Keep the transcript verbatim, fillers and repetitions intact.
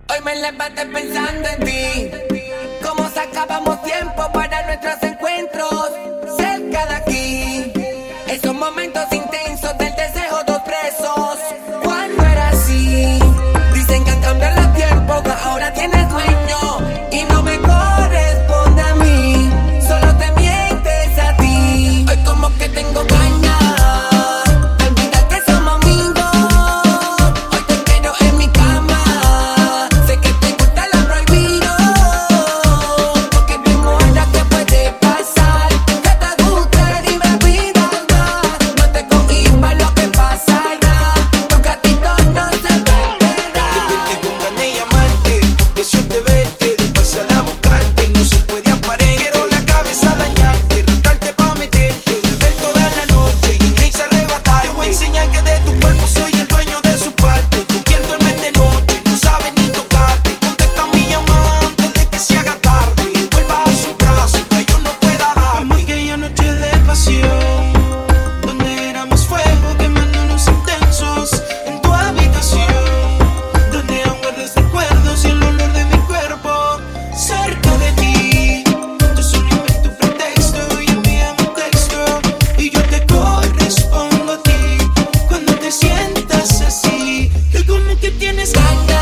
Hoy me levanté pensando en ti. Cómo sacábamos tiempo para nuestros encuentros cerca de aquí. Esos momentos intensos del deseo, dos presos. Cuando era así, dicen que han cambiado los tiempos, que ahora tienes dueño y no me corresponde a mí. Solo te mientes a ti. Hoy como que tengo ganas. Tienes ganas.